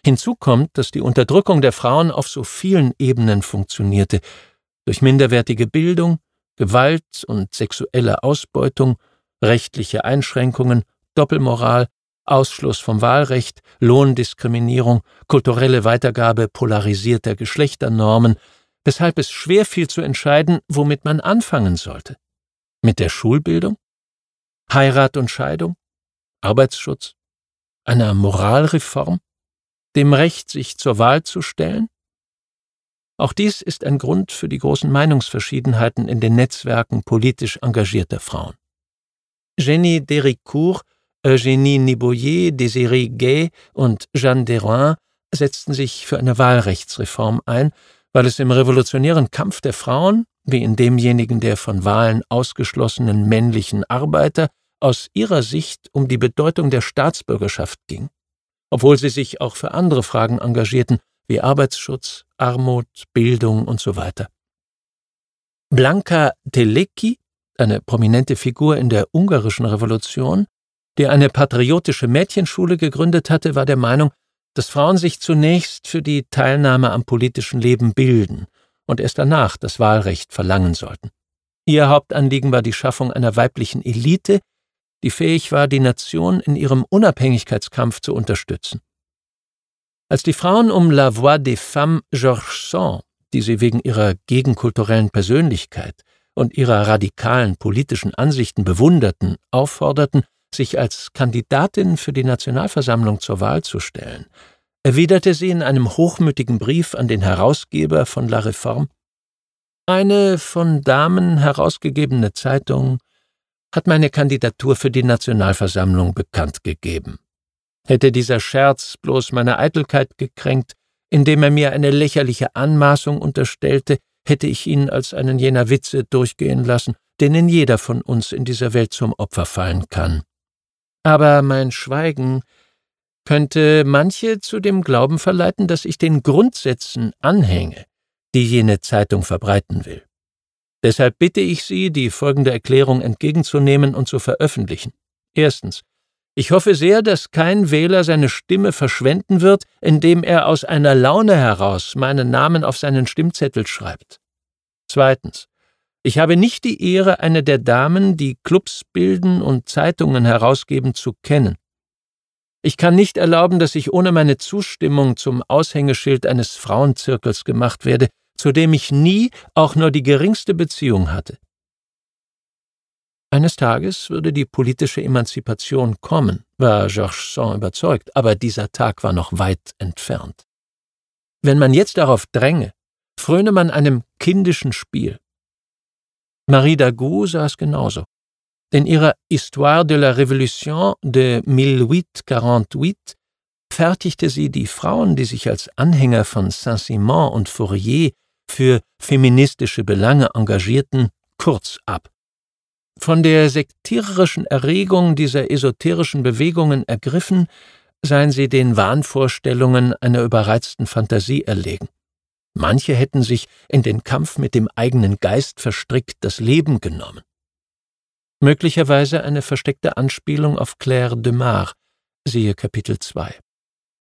Hinzu kommt, dass die Unterdrückung der Frauen auf so vielen Ebenen funktionierte, durch minderwertige Bildung, Gewalt und sexuelle Ausbeutung, rechtliche Einschränkungen, Doppelmoral, Ausschluss vom Wahlrecht, Lohndiskriminierung, kulturelle Weitergabe polarisierter Geschlechternormen, weshalb es schwer fiel zu entscheiden, womit man anfangen sollte. Mit der Schulbildung? Heirat und Scheidung? Arbeitsschutz? Einer Moralreform? Dem Recht, sich zur Wahl zu stellen? Auch dies ist ein Grund für die großen Meinungsverschiedenheiten in den Netzwerken politisch engagierter Frauen. Jenny Déricourt, Eugénie Niboyer, Désirée Gay und Jeanne Derain setzten sich für eine Wahlrechtsreform ein, weil es im revolutionären Kampf der Frauen, wie in demjenigen der von Wahlen ausgeschlossenen männlichen Arbeiter, aus ihrer Sicht um die Bedeutung der Staatsbürgerschaft ging, obwohl sie sich auch für andere Fragen engagierten, wie Arbeitsschutz, Armut, Bildung usw. Blanka Teleki, eine prominente Figur in der ungarischen Revolution, die eine patriotische Mädchenschule gegründet hatte, war der Meinung, dass Frauen sich zunächst für die Teilnahme am politischen Leben bilden und erst danach das Wahlrecht verlangen sollten. Ihr Hauptanliegen war die Schaffung einer weiblichen Elite, die fähig war, die Nation in ihrem Unabhängigkeitskampf zu unterstützen. Als die Frauen um La Voix des Femmes Georges Sand, die sie wegen ihrer gegenkulturellen Persönlichkeit und ihrer radikalen politischen Ansichten bewunderten, aufforderten, sich als Kandidatin für die Nationalversammlung zur Wahl zu stellen, erwiderte sie in einem hochmütigen Brief an den Herausgeber von La Réforme: Eine von Damen herausgegebene Zeitung hat meine Kandidatur für die Nationalversammlung bekannt gegeben. Hätte dieser Scherz bloß meine Eitelkeit gekränkt, indem er mir eine lächerliche Anmaßung unterstellte, hätte ich ihn als einen jener Witze durchgehen lassen, denen jeder von uns in dieser Welt zum Opfer fallen kann. Aber mein Schweigen könnte manche zu dem Glauben verleiten, dass ich den Grundsätzen anhänge, die jene Zeitung verbreiten will. Deshalb bitte ich Sie, die folgende Erklärung entgegenzunehmen und zu veröffentlichen. Erstens: Ich hoffe sehr, dass kein Wähler seine Stimme verschwenden wird, indem er aus einer Laune heraus meinen Namen auf seinen Stimmzettel schreibt. Zweitens: Ich habe nicht die Ehre, eine der Damen, die Clubs bilden und Zeitungen herausgeben, zu kennen. Ich kann nicht erlauben, dass ich ohne meine Zustimmung zum Aushängeschild eines Frauenzirkels gemacht werde, zu dem ich nie auch nur die geringste Beziehung hatte. Eines Tages würde die politische Emanzipation kommen, war Georges Sand überzeugt, aber dieser Tag war noch weit entfernt. Wenn man jetzt darauf dränge, fröne man einem kindischen Spiel. Marie Dagout sah es genauso. In ihrer Histoire de la Révolution de 1848 fertigte sie die Frauen, die sich als Anhänger von Saint-Simon und Fourier für feministische Belange engagierten, kurz ab. Von der sektiererischen Erregung dieser esoterischen Bewegungen ergriffen, seien sie den Wahnvorstellungen einer überreizten Fantasie erlegen. Manche hätten sich in den Kampf mit dem eigenen Geist verstrickt das Leben genommen. Möglicherweise eine versteckte Anspielung auf Claire de Mar, siehe Kapitel 2.